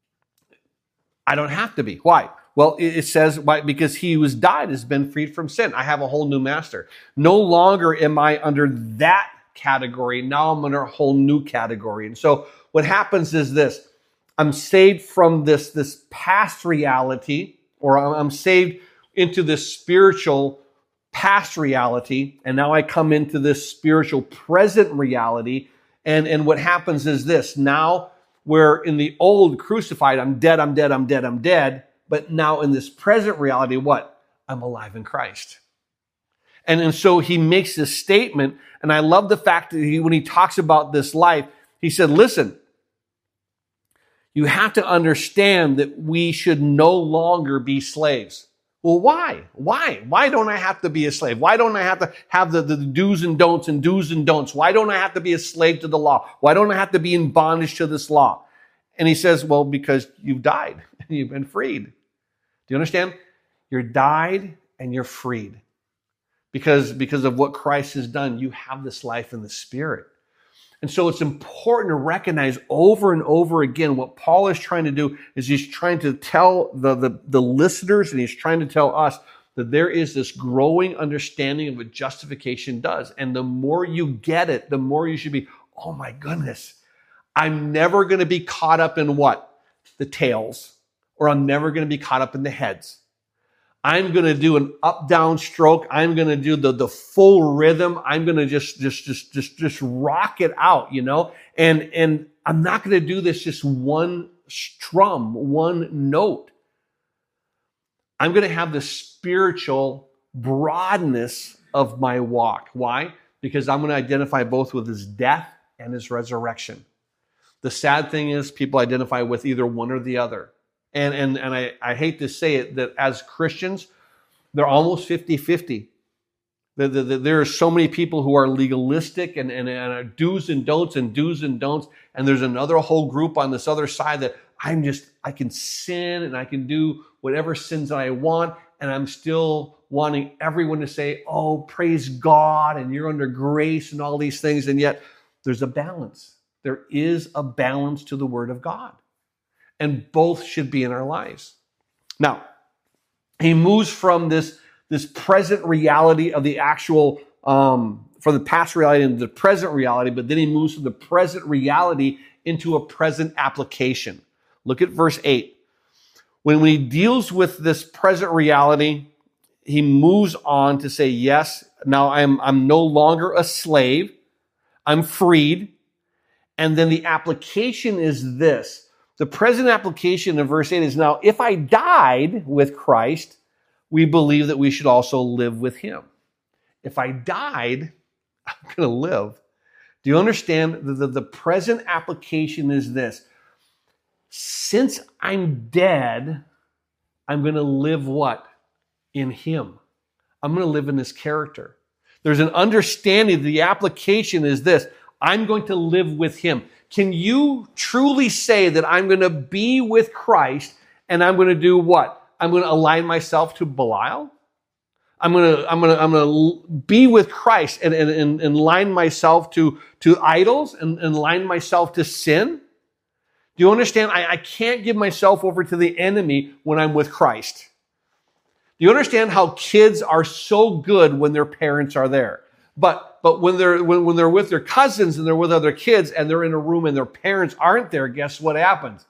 I don't have to be. Why? Well, it says, why? Because he who has died has been freed from sin. I have a whole new master. No longer am I under that category. Now I'm under a whole new category. And so what happens is this: I'm saved from this past reality, or I'm saved into this spiritual past reality, and now I come into this spiritual present reality. And what happens is this: now, where in the old crucified, I'm dead, I'm dead, I'm dead, I'm dead. But now in this present reality, what? I'm alive in Christ. And so he makes this statement, and I love the fact that when he talks about this life, he said, listen, you have to understand that we should no longer be slaves. Well, why? Why don't I have to be a slave? Why don't I have to have the do's and don'ts and do's and don'ts? Why don't I have to be a slave to the law? Why don't I have to be in bondage to this law? And he says, well, because you've died and you've been freed. Do you understand? You're died and you're freed. Because of what Christ has done, you have this life in the Spirit. And so it's important to recognize over and over again what Paul is trying to do is he's trying to tell the listeners, and he's trying to tell us that there is this growing understanding of what justification does. And the more you get it, the more you should be, oh my goodness, I'm never going to be caught up in what? The tails. Or I'm never going to be caught up in the heads. I'm going to do an up-down stroke. I'm going to do the full rhythm. I'm going to just rock it out, you know? And I'm not going to do this just one strum, one note. I'm going to have the spiritual broadness of my walk. Why? Because I'm going to identify both with his death and his resurrection. The sad thing is people identify with either one or the other. And I hate to say it, that as Christians, they're almost 50-50. There are so many people who are legalistic and are do's and don'ts and do's and don'ts. And there's another whole group on this other side that I can sin and I can do whatever sins that I want. And I'm still wanting everyone to say, oh, praise God, and you're under grace and all these things. And yet there's a balance. There is a balance to the Word of God. And both should be in our lives. Now, he moves from this present reality of the actual, from the past reality into the present reality, but then he moves from the present reality into a present application. Look at verse 8. When he deals with this present reality, he moves on to say, yes, now I'm no longer a slave. I'm freed. And then the application is this. The present application in verse 8 is now, if I died with Christ, we believe that we should also live with him. If I died, I'm going to live. Do you understand? The present application is this. Since I'm dead, I'm going to live what? In him. I'm going to live in his character. There's an understanding. The application is this. I'm going to live with him. Can you truly say that I'm going to be with Christ and I'm going to do what? I'm going to align myself to Belial? I'm going to be with Christ and align myself to idols and align myself to sin? Do you understand? I can't give myself over to the enemy when I'm with Christ. Do you understand how kids are so good when their parents are there? But when they're with their cousins and they're with other kids and they're in a room and their parents aren't there, guess what happens?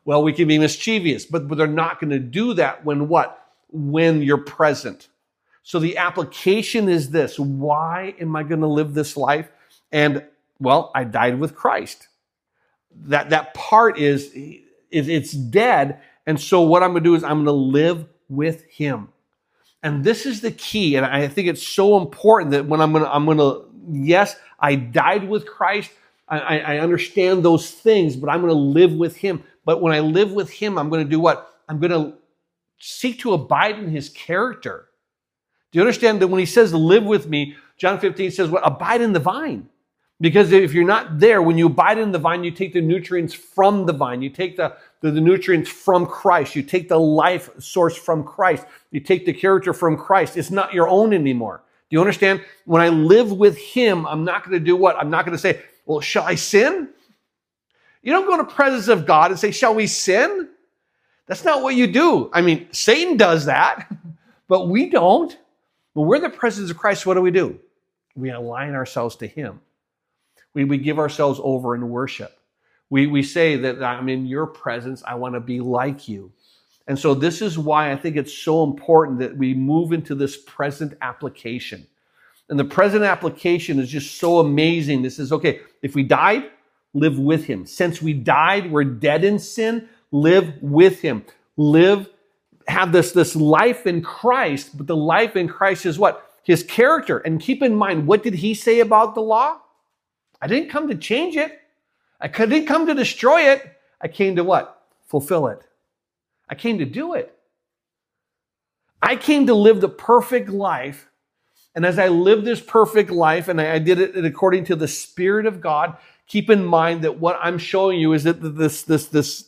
Well, we can be mischievous, but they're not going to do that when what? When you're present. So the application is this. Why am I going to live this life? And, well, I died with Christ. That part is it's dead. And so what I'm going to do is I'm going to live with him. And this is the key. And I think it's so important that when I'm going to, yes, I died with Christ. I understand those things, but I'm going to live with him. But when I live with him, I'm going to do what? I'm going to seek to abide in his character. Do you understand that when he says live with me, John 15 says what? Abide in the vine. Because if you're not there, when you abide in the vine, you take the nutrients from the vine. You take the nutrients from Christ. You take the life source from Christ. You take the character from Christ. It's not your own anymore. Do you understand? When I live with him, I'm not going to do what? I'm not going to say, well, shall I sin? You don't go to the presence of God and say, shall we sin? That's not what you do. I mean, Satan does that, but we don't. When we're in the presence of Christ, what do? We align ourselves to him. We give ourselves over in worship. We say that I'm in your presence. I want to be like you. And so this is why I think it's so important that we move into this present application. And the present application is just so amazing. This is, okay, if we died, live with him. Since we died, we're dead in sin, live with him. Have this life in Christ, but the life in Christ is what? His character. And keep in mind, what did he say about the law? I didn't come to change it. I didn't come to destroy it. I came to what? Fulfill it. I came to do it. I came to live the perfect life. And as I lived this perfect life, and I did it according to the Spirit of God, keep in mind that what I'm showing you is that this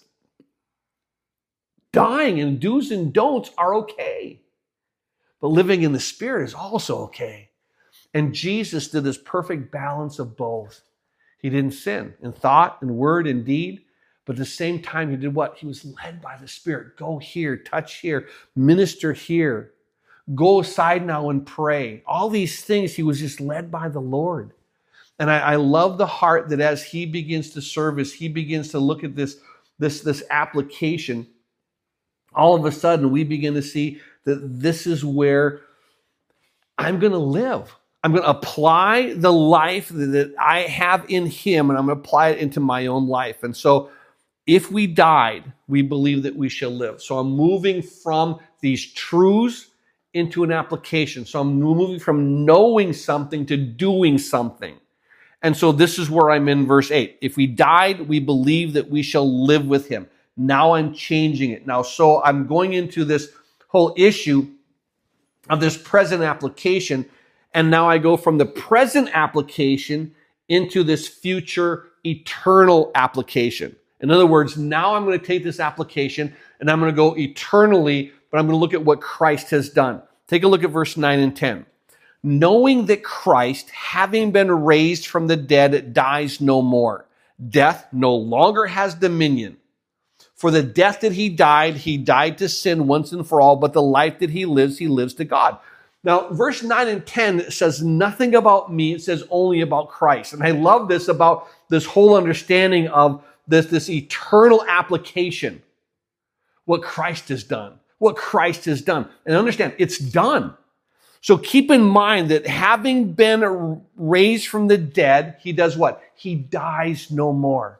dying and do's and don'ts are okay. But living in the Spirit is also okay. And Jesus did this perfect balance of both. He didn't sin in thought and word and deed, but at the same time, he did what? He was led by the Spirit. Go here, touch here, minister here. Go aside now and pray. All these things, he was just led by the Lord. And I love the heart that as he begins to serve, as he begins to look at this application, all of a sudden we begin to see that this is where I'm going to live. I'm going to apply the life that I have in him, and I'm going to apply it into my own life. And so if we died, we believe that we shall live. So I'm moving from these truths into an application. So I'm moving from knowing something to doing something. And so this is where I'm in verse 8. If we died, we believe that we shall live with him. Now I'm changing it. Now, so I'm going into this whole issue of this present application. And now I go from the present application into this future eternal application. In other words, now I'm going to take this application and I'm going to go eternally, but I'm going to look at what Christ has done. Take a look at verse 9 and 10. Knowing that Christ, having been raised from the dead, dies no more. Death no longer has dominion. For the death that he died to sin once and for all, but the life that he lives to God. Now, verse 9 and 10 says nothing about me. It says only about Christ. And I love this about this whole understanding of this eternal application. What Christ has done. What Christ has done. And understand, it's done. So keep in mind that having been raised from the dead, he does what? He dies no more.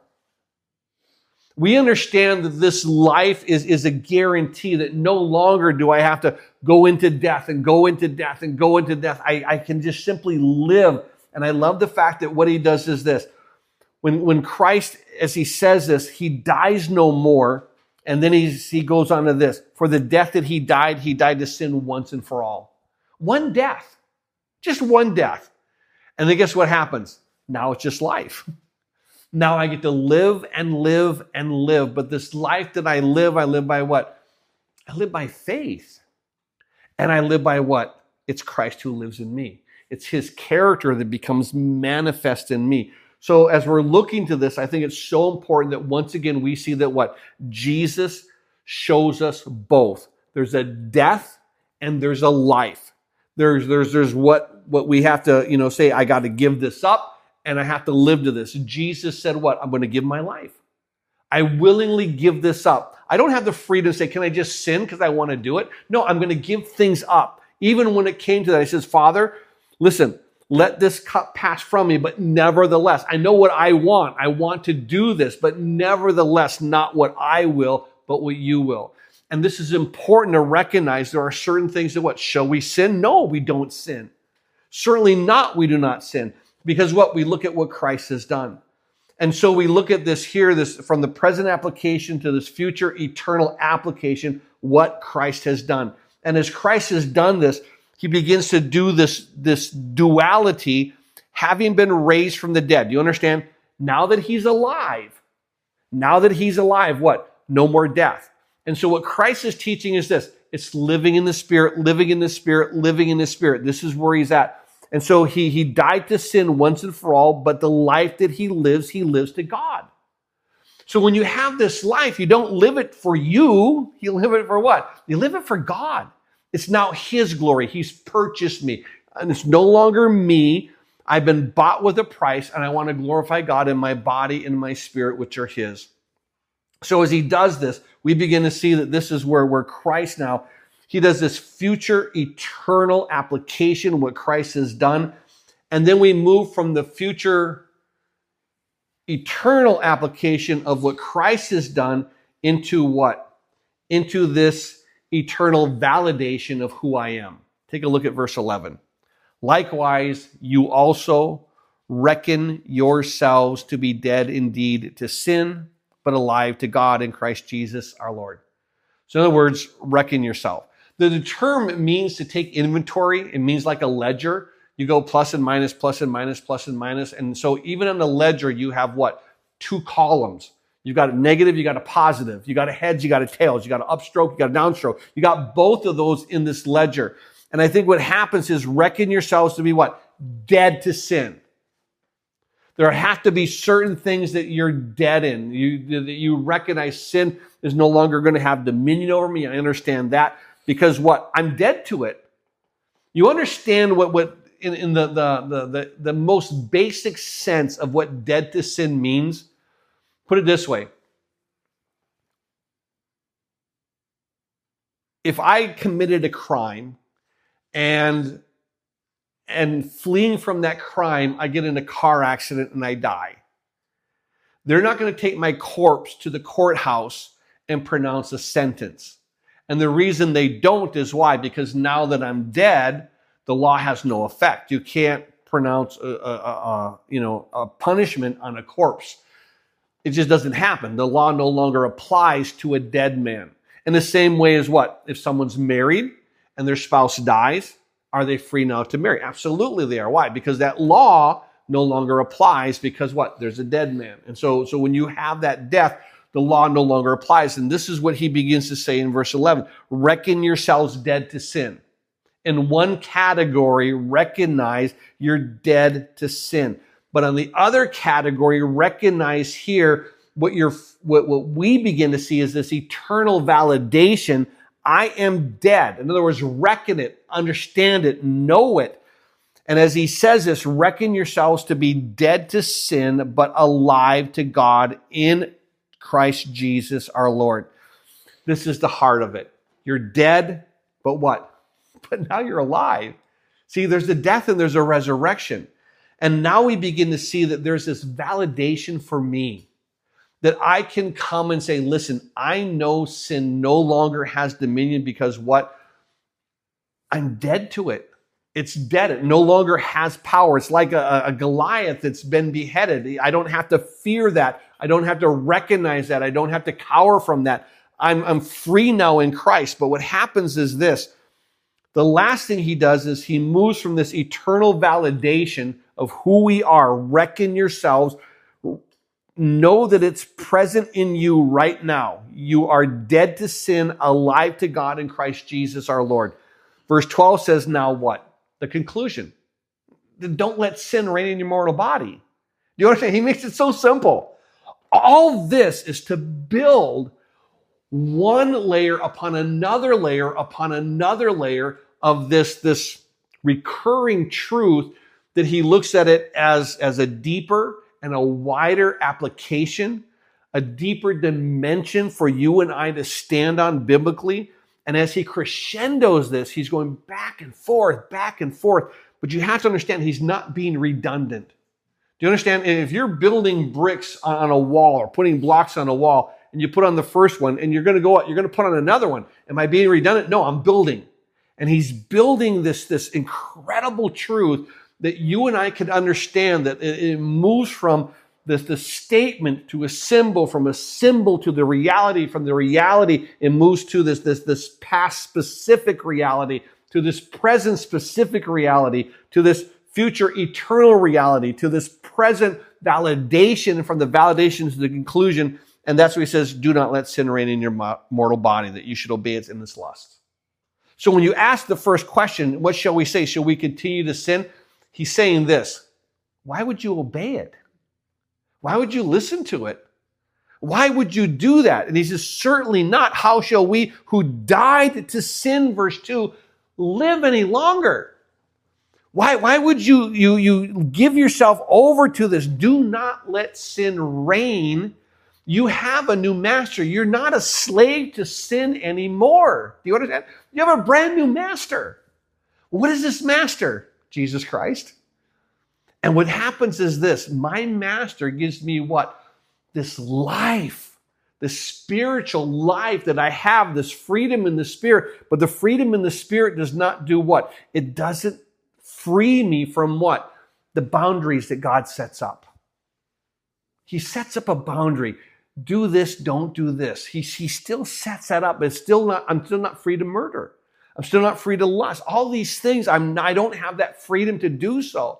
We understand that this life is a guarantee that no longer do I have to go into death and go into death and go into death. I can just simply live. And I love the fact that what he does is this. When Christ, as he says this, he dies no more. And then he goes on to this. For the death that he died to sin once and for all. One death. Just one death. And then guess what happens? Now it's just life. Now I get to live and live and live. But this life that I live by what? I live by faith. And I live by what? It's Christ who lives in me. It's his character that becomes manifest in me. So as we're looking to this, I think it's so important that once again we see that what? Jesus shows us both. There's a death and there's a life. There's what we have to, say, I got to give this up and I have to live to this. Jesus said what? I'm going to give my life. I willingly give this up. I don't have the freedom to say, can I just sin because I want to do it? No, I'm going to give things up. Even when it came to that, I says, Father, listen, let this cup pass from me, but nevertheless, I know what I want. I want to do this, but nevertheless, not what I will, but what you will. And this is important to recognize. There are certain things that what? Shall we sin? No, we don't sin. Certainly not, we do not sin. Because what? We look at what Christ has done. And so we look at this here, this from the present application to this future eternal application, what Christ has done. And as Christ has done this, he begins to do this duality, having been raised from the dead. Do you understand? Now that he's alive, what? No more death. And so what Christ is teaching is this. It's living in the Spirit, living in the Spirit, living in the Spirit. This is where he's at. And so he died to sin once and for all, but the life that he lives to God. So when you have this life, you don't live it for you. You live it for what? You live it for God. It's now his glory. He's purchased me. And it's no longer me. I've been bought with a price, and I want to glorify God in my body and my spirit, which are his. So as he does this, we begin to see that this is where Christ now, he does this future eternal application, what Christ has done. And then we move from the future eternal application of what Christ has done into what? Into this eternal validation of who I am. Take a look at verse 11. Likewise, you also reckon yourselves to be dead indeed to sin, but alive to God in Christ Jesus our Lord. So in other words, reckon yourself. The term means to take inventory. It means like a ledger. You go plus and minus, plus and minus, plus and minus. And so even on the ledger, you have what? 2 columns. You got a negative, you got a positive. You got a heads, you got a tails. You got an upstroke, you got a downstroke. You got both of those in this ledger. And I think what happens is reckon yourselves to be what? Dead to sin. There have to be certain things that you're dead in. You recognize sin is no longer going to have dominion over me. I understand that. Because what? I'm dead to it. You understand what in the most basic sense of what dead to sin means? Put it this way. If I committed a crime and fleeing from that crime, I get in a car accident and I die, they're not going to take my corpse to the courthouse and pronounce a sentence. And the reason they don't is why? Because now that I'm dead, the law has no effect. You can't pronounce a punishment on a corpse. It just doesn't happen. The law no longer applies to a dead man. In the same way as what? If someone's married and their spouse dies, are they free now to marry? Absolutely they are. Why? Because that law no longer applies because what? There's a dead man. And so when you have that death, the law no longer applies. And this is what he begins to say in verse 11. Reckon yourselves dead to sin. In one category, recognize you're dead to sin. But on the other category, recognize here what we begin to see is this eternal validation. I am dead. In other words, reckon it, understand it, know it. And as he says this, reckon yourselves to be dead to sin, but alive to God in Christ Jesus our Lord. This is the heart of it. You're dead, but what? But now you're alive. See, there's a death and there's a resurrection. And now we begin to see that there's this validation for me. That I can come and say, listen, I know sin no longer has dominion because what? I'm dead to it. It's dead. It no longer has power. It's like a Goliath that's been beheaded. I don't have to fear that. I don't have to recognize that. I don't have to cower from that. I'm free now in Christ. But what happens is this. The last thing he does is he moves from this eternal validation of who we are. Reckon yourselves. Know that it's present in you right now. You are dead to sin, alive to God in Christ Jesus our Lord. Verse 12 says, now what? The conclusion. Don't let sin reign in your mortal body. Do you understand? He makes it so simple. All this is to build one layer upon another layer upon another layer of this recurring truth that he looks at it as a deeper and a wider application a deeper dimension for you and I to stand on biblically. And as he crescendos this, he's going back and forth, back and forth. But you have to understand he's not being redundant. Do you understand? If you're building bricks on a wall or putting blocks on a wall, and you put on the first one, and you're going to go out, you're going to put on another one. Am I being redundant? No, I'm building. And he's building this incredible truth that you and I can understand, that it moves from this statement to a symbol, from a symbol to the reality, from the reality it moves to this past specific reality, to this present specific reality, to this future eternal reality, to this present validation, from the validation to the conclusion. And that's what he says, do not let sin reign in your mortal body, that you should obey it in this lust. So when you ask the first question, what shall we say? Shall we continue to sin? He's saying this: why would you obey it? Why would you listen to it? Why would you do that? And he says, certainly not. How shall we who died to sin, verse 2, live any longer? Why would you give yourself over to this? Do not let sin reign. You have a new master. You're not a slave to sin anymore. Do you understand? You have a brand new master. What is this master? Jesus Christ. And what happens is this: my master gives me what? This life, this spiritual life that I have, this freedom in the Spirit. But the freedom in the Spirit does not do what? It doesn't free me from what? The boundaries that God sets up. He sets up a boundary. Do this, don't do this. He still sets that up. It's still not, I'm still not free to murder. I'm still not free to lust. All these things, I don't have that freedom to do so.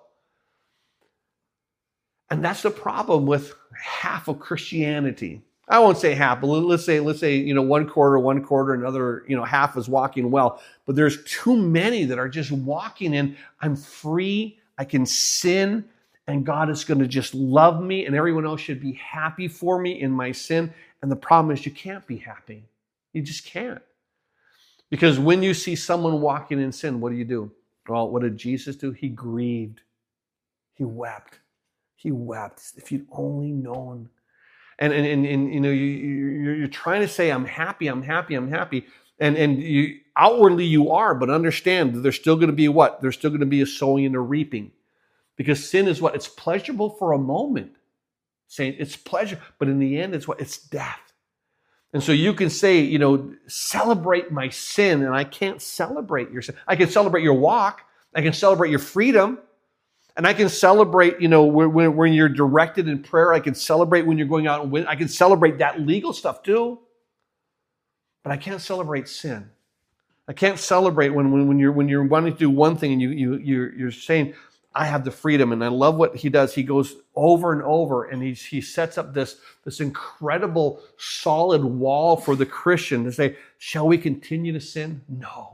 And that's the problem with half of Christianity. I won't say half, but let's say, one quarter, another, half is walking well. But there's too many that are just walking in, I'm free, I can sin, and God is going to just love me, and everyone else should be happy for me in my sin. And the problem is you can't be happy. You just can't. Because when you see someone walking in sin, what do? Well, what did Jesus do? He grieved. He wept. He wept. If you'd only known. And you're trying to say, I'm happy. And you outwardly you are, but understand that there's still going to be what? There's still going to be a sowing and a reaping. Because sin is what? It's pleasurable for a moment. Saying it's pleasure, but in the end, it's what? It's death. And so you can say, celebrate my sin, and I can't celebrate your sin. I can celebrate your walk. I can celebrate your freedom. And I can celebrate, when you're directed in prayer. I can celebrate when you're going out and win. I can celebrate that legal stuff too. But I can't celebrate sin. I can't celebrate when you're wanting to do one thing and you're saying, I have the freedom. And I love what he does. He goes over and over, and he sets up this incredible solid wall for the Christian to say, shall we continue to sin? No.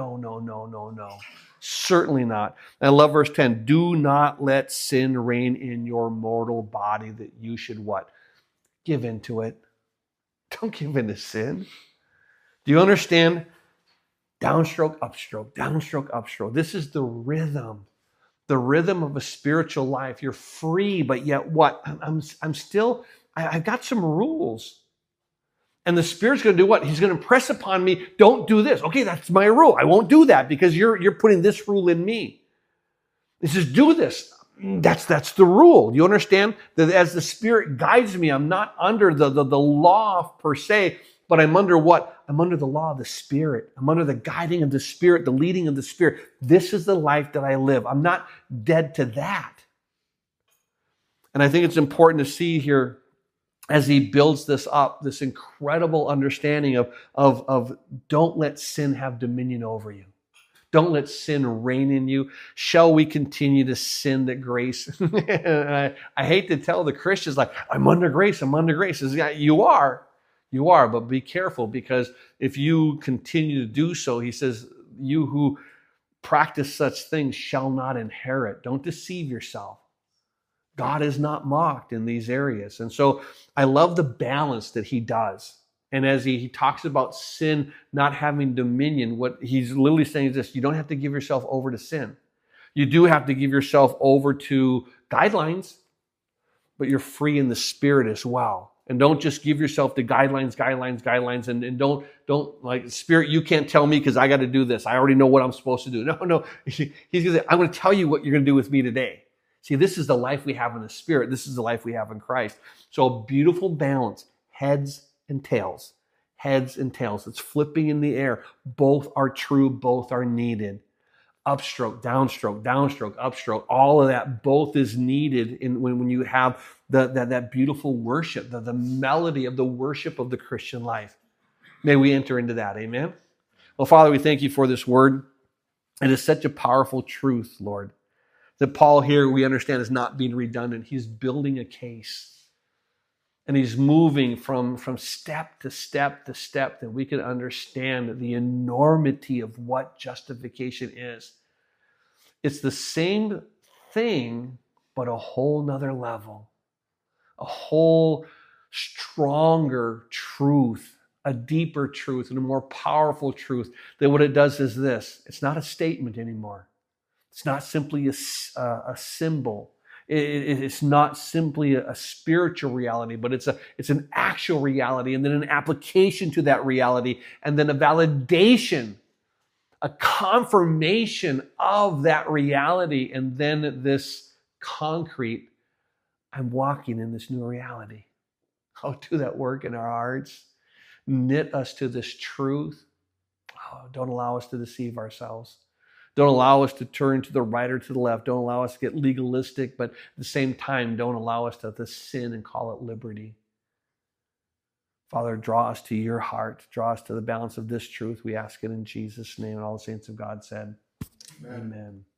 Certainly not. And I love verse 10. Do not let sin reign in your mortal body, that you should what? Give into it. Don't give in to sin. Do you understand? Downstroke, upstroke, downstroke, upstroke. This is the rhythm of a spiritual life. You're free, but yet what? I've got some rules. And the Spirit's going to do what? He's going to impress upon me, don't do this. Okay, that's my rule. I won't do that because you're putting this rule in me. He says, do this. That's the rule. You understand that as the Spirit guides me, I'm not under the law per se, but I'm under what? I'm under the law of the Spirit. I'm under the guiding of the Spirit, the leading of the Spirit. This is the life that I live. I'm not dead to that. And I think it's important to see here, as he builds this up, this incredible understanding of don't let sin have dominion over you. Don't let sin reign in you. Shall we continue to sin that grace? I hate to tell the Christians, like, I'm under grace. He says, yeah, you are, but be careful, because if you continue to do so, he says, you who practice such things shall not inherit. Don't deceive yourself. God is not mocked in these areas. And so I love the balance that he does. And as he talks about sin not having dominion, what he's literally saying is this: you don't have to give yourself over to sin. You do have to give yourself over to guidelines, but you're free in the Spirit as well. And don't just give yourself the guidelines, and don't like, Spirit, you can't tell me because I got to do this. I already know what I'm supposed to do. No. He's going to say, I'm going to tell you what you're going to do with me today. See, this is the life we have in the Spirit. This is the life we have in Christ. So a beautiful balance, heads and tails. Heads and tails. It's flipping in the air. Both are true. Both are needed. Upstroke, downstroke, upstroke, all of that, both is needed when you have that beautiful worship, the melody of the worship of the Christian life. May we enter into that, amen? Well, Father, we thank you for this word. It is such a powerful truth, Lord, that Paul here, we understand, is not being redundant. He's building a case. And he's moving from step to step to step that we can understand the enormity of what justification is. It's the same thing, but a whole nother level. A whole stronger truth, a deeper truth, and a more powerful truth. That what it does is this. It's not a statement anymore. It's not simply a symbol. It's not simply a spiritual reality, but it's an actual reality, and then an application to that reality, and then a validation, a confirmation of that reality, and then this concrete, I'm walking in this new reality. Oh, do that work in our hearts. Knit us to this truth. Oh, don't allow us to deceive ourselves. Don't allow us to turn to the right or to the left. Don't allow us to get legalistic, but at the same time, don't allow us to sin and call it liberty. Father, draw us to your heart. Draw us to the balance of this truth. We ask it in Jesus' name. And all the saints of God said, Amen. Amen.